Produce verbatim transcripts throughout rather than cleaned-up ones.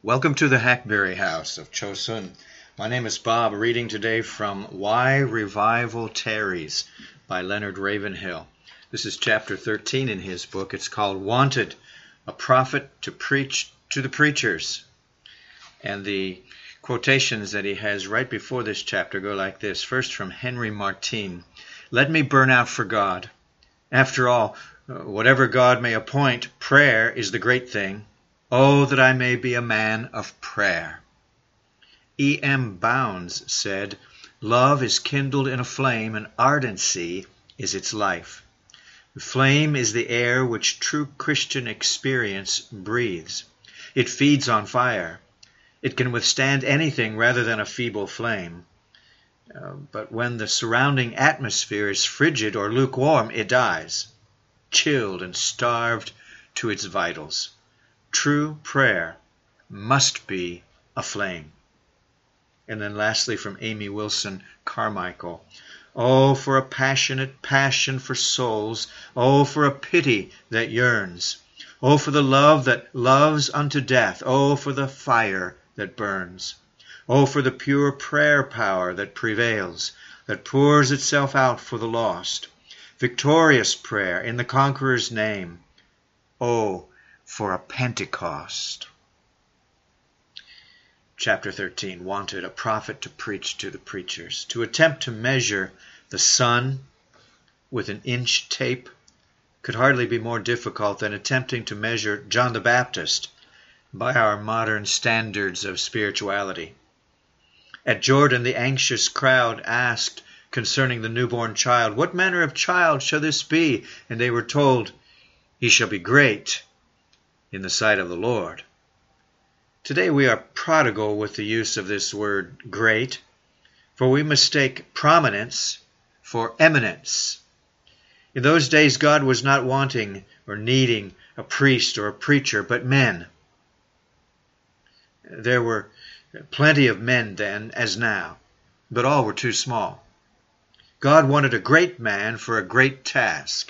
Welcome to the Hackberry House of Chosun. My name is Bob, reading today from Why Revival Tarries by Leonard Ravenhill. This is chapter thirteen in his book. It's called Wanted, a Prophet to Preach to the Preachers. And the quotations that he has right before this chapter go like this. First from Henry Martyn. Let me burn out for God. After all, whatever God may appoint, prayer is the great thing. Oh, that I may be a man of prayer. E M Bounds said, Love is kindled in a flame, and ardency is its life. The flame is the air which true Christian experience breathes. It feeds on fire. It can withstand anything rather than a feeble flame. Uh, but when the surrounding atmosphere is frigid or lukewarm, it dies, chilled and starved to its vitals. True prayer must be a flame. And then lastly from Amy Wilson Carmichael. Oh, for a passionate passion for souls. Oh, for a pity that yearns. Oh, for the love that loves unto death. Oh, for the fire that burns. Oh, for the pure prayer power that prevails, that pours itself out for the lost. Victorious prayer in the conqueror's name. Oh, for a Pentecost. Chapter thirteen. Wanted, a prophet to preach to the preachers. To attempt to measure the sun with an inch tape could hardly be more difficult than attempting to measure John the Baptist by our modern standards of spirituality. At Jordan, the anxious crowd asked concerning the newborn child, What manner of child shall this be? And they were told, He shall be great in the sight of the Lord. Today we are prodigal with the use of this word great, for we mistake prominence for eminence. In those days God was not wanting or needing a priest or a preacher, but men. There were plenty of men then as now, but all were too small. God wanted a great man for a great task.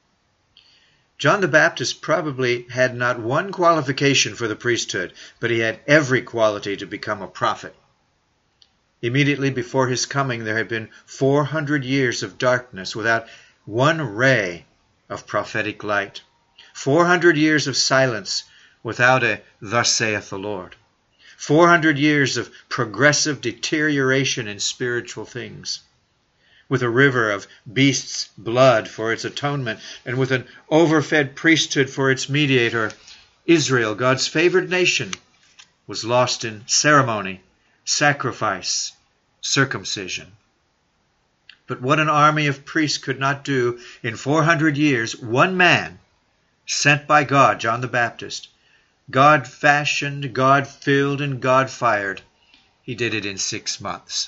John the Baptist probably had not one qualification for the priesthood, but he had every quality to become a prophet. Immediately before his coming, there had been four hundred years of darkness without one ray of prophetic light. Four hundred years of silence without a thus saith the Lord. Four hundred years of progressive deterioration in spiritual things, with a river of beasts' blood for its atonement, and with an overfed priesthood for its mediator. Israel, God's favored nation, was lost in ceremony, sacrifice, circumcision. But what an army of priests could not do in four hundred years, one man, sent by God, John the Baptist, God fashioned, God filled, and God fired, he did it in six months.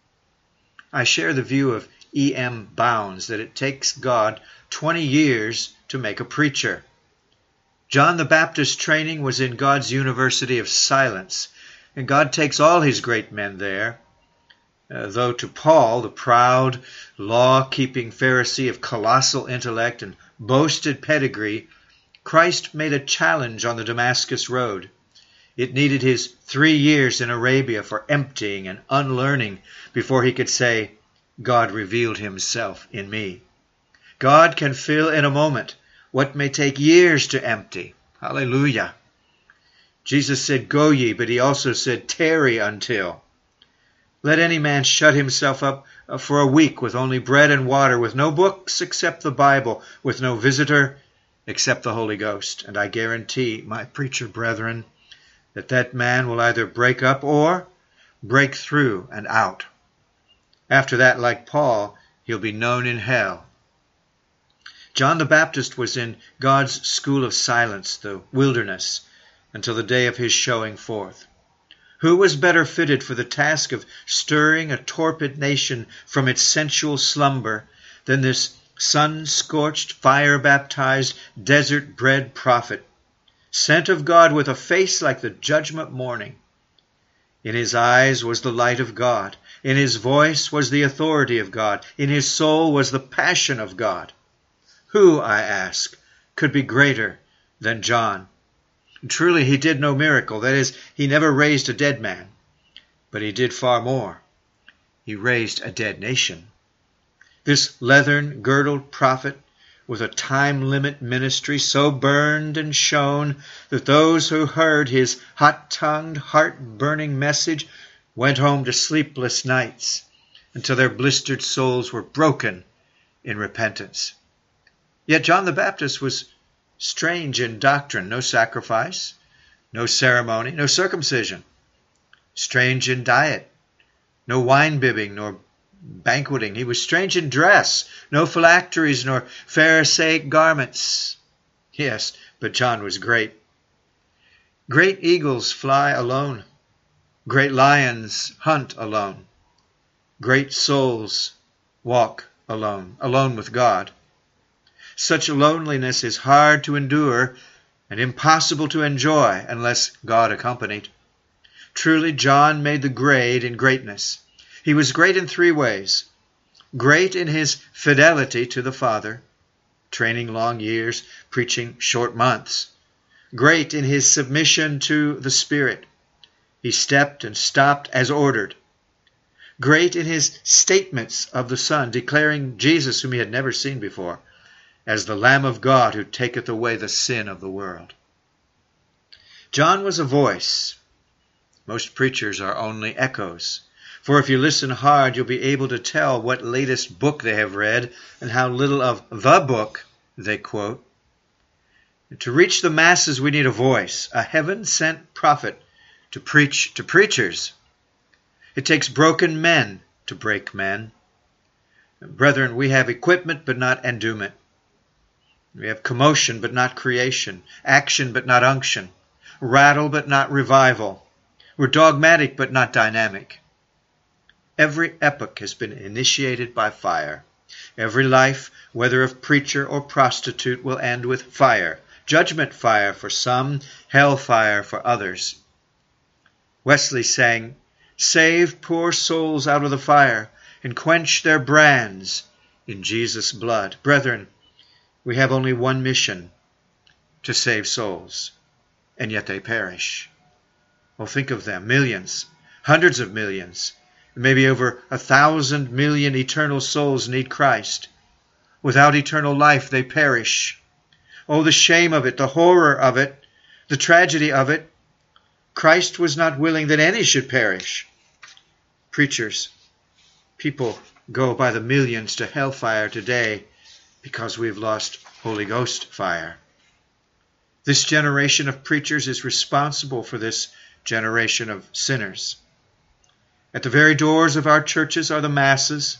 I share the view of E M Bounds that it takes God twenty years to make a preacher. John the Baptist's training was in God's University of Silence, and God takes all his great men there. Uh, though to Paul, the proud, law-keeping Pharisee of colossal intellect and boasted pedigree, Christ made a challenge on the Damascus road. It needed his three years in Arabia for emptying and unlearning before he could say, God revealed himself in me. God can fill in a moment what may take years to empty. Hallelujah. Jesus said, Go ye, but he also said, Tarry until. Let any man shut himself up for a week with only bread and water, with no books except the Bible, with no visitor except the Holy Ghost. And I guarantee, my preacher brethren, that that man will either break up or break through and out. After that, like Paul, he'll be known in hell. John the Baptist was in God's school of silence, the wilderness, until the day of his showing forth. Who was better fitted for the task of stirring a torpid nation from its sensual slumber than this sun-scorched, fire-baptized, desert-bred prophet, sent of God with a face like the judgment morning? In his eyes was the light of God. In his voice was the authority of God. In his soul was the passion of God. Who, I ask, could be greater than John? Truly, he did no miracle. That is, he never raised a dead man. But he did far more. He raised a dead nation. This leathern-girdled prophet, with a time-limit ministry, so burned and shone that those who heard his hot-tongued, heart-burning message went home to sleepless nights until their blistered souls were broken in repentance. Yet John the Baptist was strange in doctrine, no sacrifice, no ceremony, no circumcision. Strange in diet, no wine-bibbing nor banqueting. He was strange in dress, no phylacteries nor Pharisaic garments. Yes, but John was great. Great eagles fly alone. Great lions hunt alone. Great souls walk alone, alone with God. Such loneliness is hard to endure and impossible to enjoy unless God accompanied. Truly, John made the grade in greatness. He was great in three ways. Great in his fidelity to the Father, training long years, preaching short months. Great in his submission to the Spirit. He stepped and stopped as ordered. Great in his statements of the Son, declaring Jesus, whom he had never seen before, as the Lamb of God who taketh away the sin of the world. John was a voice. Most preachers are only echoes. For if you listen hard, you'll be able to tell what latest book they have read and how little of the book they quote. To reach the masses, we need a voice, a heaven-sent prophet to preach to preachers. It takes broken men to break men. Brethren, we have equipment but not endowment. We have commotion but not creation, action but not unction, rattle but not revival. We're dogmatic but not dynamic. Every epoch has been initiated by fire. Every life, whether of preacher or prostitute, will end with fire. Judgment fire for some, hell fire for others. Wesley sang, "Save poor souls out of the fire and quench their brands in Jesus' blood." Brethren, we have only one mission, to save souls, and yet they perish. Well, think of them, millions, hundreds of millions. Maybe over a thousand million eternal souls need Christ. Without eternal life, they perish. Oh, the shame of it, the horror of it, the tragedy of it. Christ was not willing that any should perish. Preachers, people go by the millions to hellfire today because we've lost Holy Ghost fire. This generation of preachers is responsible for this generation of sinners. At the very doors of our churches are the masses,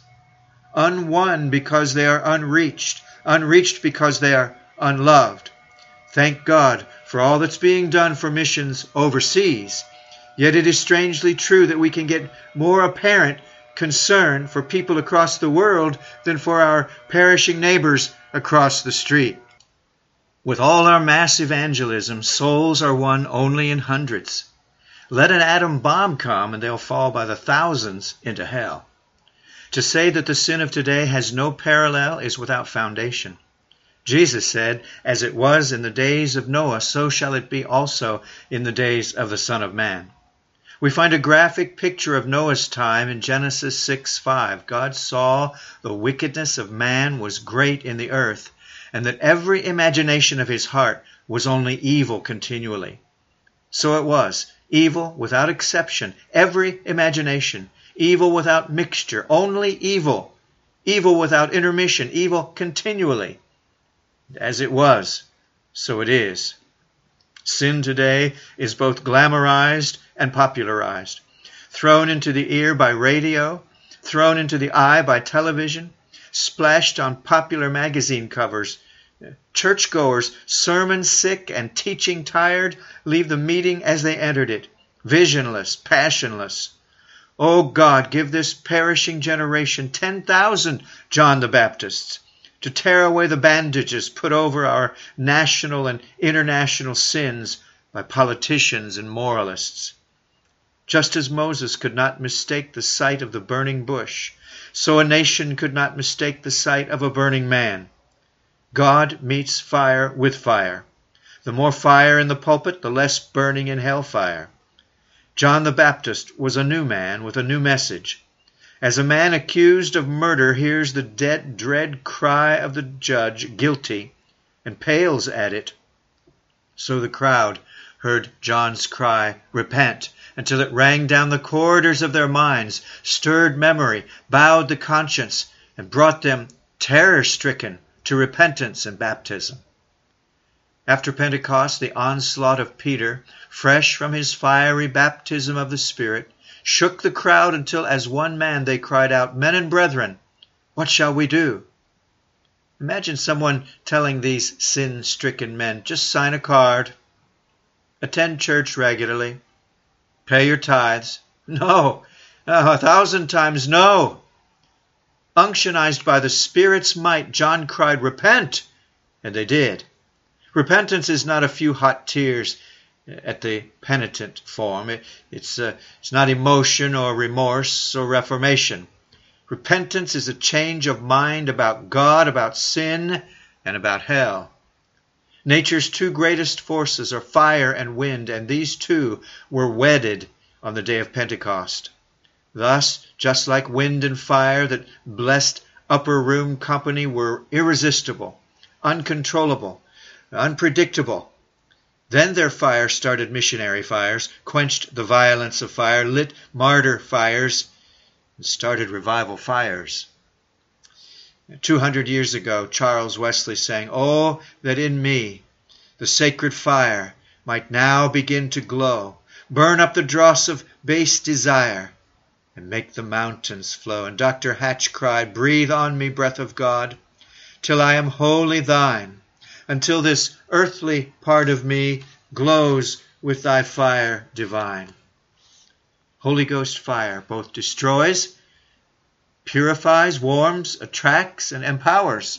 unwon because they are unreached, unreached because they are unloved. Thank God for all that's being done for missions overseas. Yet it is strangely true that we can get more apparent concern for people across the world than for our perishing neighbors across the street. With all our mass evangelism, souls are won only in hundreds. Let an atom bomb come and they'll fall by the thousands into hell. To say that the sin of today has no parallel is without foundation. Jesus said, "As it was in the days of Noah, so shall it be also in the days of the Son of Man." We find a graphic picture of Noah's time in Genesis six five. God saw the wickedness of man was great in the earth, and that every imagination of his heart was only evil continually. So it was, evil without exception, every imagination, evil without mixture, only evil, evil without intermission, evil continually. As it was, so it is. Sin today is both glamorized and popularized, thrown into the ear by radio, thrown into the eye by television, splashed on popular magazine covers. Churchgoers, sermon sick and teaching tired, leave the meeting as they entered it, visionless, passionless. Oh God, give this perishing generation ten thousand John the Baptists to tear away the bandages put over our national and international sins by politicians and moralists. Just as Moses could not mistake the sight of the burning bush, so a nation could not mistake the sight of a burning man. God meets fire with fire. The more fire in the pulpit, the less burning in hellfire. John the Baptist was a new man with a new message. As a man accused of murder hears the dead, dread cry of the judge, guilty, and pales at it, so the crowd heard John's cry, repent, until it rang down the corridors of their minds, stirred memory, bowed the conscience, and brought them, terror-stricken, to repentance and baptism. After Pentecost, the onslaught of Peter, fresh from his fiery baptism of the Spirit, shook the crowd until as one man they cried out, "Men and brethren, what shall we do?" Imagine someone telling these sin-stricken men, just sign a card, attend church regularly, pay your tithes. No, oh, a thousand times no. Unctionized by the Spirit's might, John cried, "Repent!" And they did. Repentance is not a few hot tears at the penitent form. It, it's, uh, it's not emotion or remorse or reformation. Repentance is a change of mind about God, about sin, and about hell. Nature's two greatest forces are fire and wind, and these two were wedded on the day of Pentecost. Thus, just like wind and fire, that blessed upper room company were irresistible, uncontrollable, unpredictable. Then their fire started missionary fires, quenched the violence of fire, lit martyr fires, and started revival fires. Two hundred years ago, Charles Wesley sang, "Oh, that in me the sacred fire might now begin to glow, burn up the dross of base desire, and make the mountains flow." And Doctor Hatch cried, "Breathe on me, breath of God, till I am wholly thine, until this earthly part of me glows with thy fire divine." Holy Ghost fire both destroys, purifies, warms, attracts, and empowers.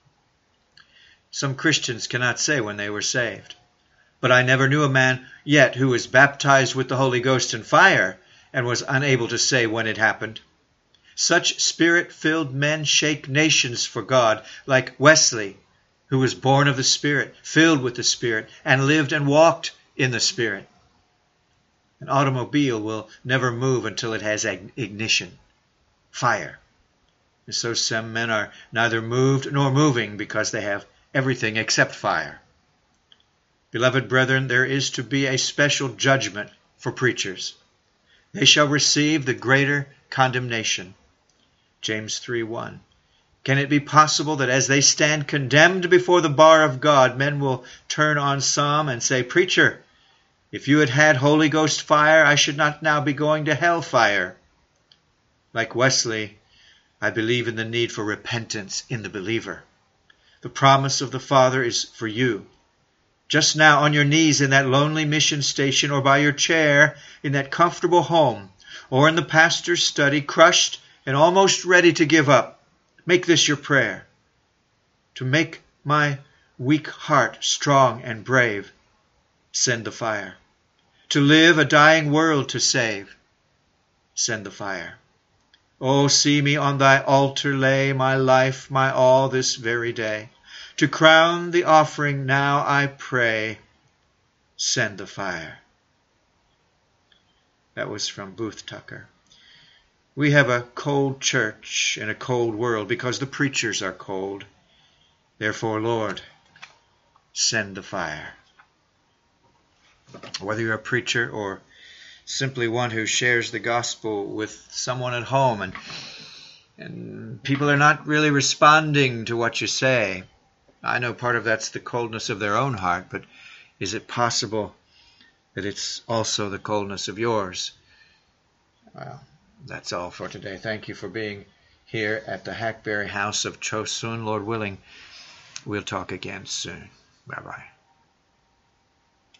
Some Christians cannot say when they were saved, but I never knew a man yet who was baptized with the Holy Ghost and fire and was unable to say when it happened. Such Spirit-filled men shake nations for God, like Wesley, who was born of the Spirit, filled with the Spirit, and lived and walked in the Spirit. An automobile will never move until it has ignition, fire. And so some men are neither moved nor moving because they have everything except fire. Beloved brethren, there is to be a special judgment for preachers. They shall receive the greater condemnation. James three one. Can it be possible that as they stand condemned before the bar of God, men will turn on some and say, "Preacher, if you had had Holy Ghost fire, I should not now be going to hell fire"? Like Wesley, I believe in the need for repentance in the believer. The promise of the Father is for you. Just now on your knees in that lonely mission station, or by your chair in that comfortable home, or in the pastor's study, crushed and almost ready to give up, make this your prayer. To make my weak heart strong and brave, send the fire. To live a dying world to save, send the fire. Oh, see me on thy altar lay my life, my all this very day. To crown the offering now I pray, send the fire. That was from Booth Tucker. We have a cold church in a cold world because the preachers are cold. Therefore, Lord, send the fire. Whether you're a preacher or simply one who shares the gospel with someone at home and, and people are not really responding to what you say, I know part of that's the coldness of their own heart, but is it possible that it's also the coldness of yours? Well, that's all for today. Thank you for being here at the Hackberry House of Chosun. Lord willing, we'll talk again soon. Bye-bye.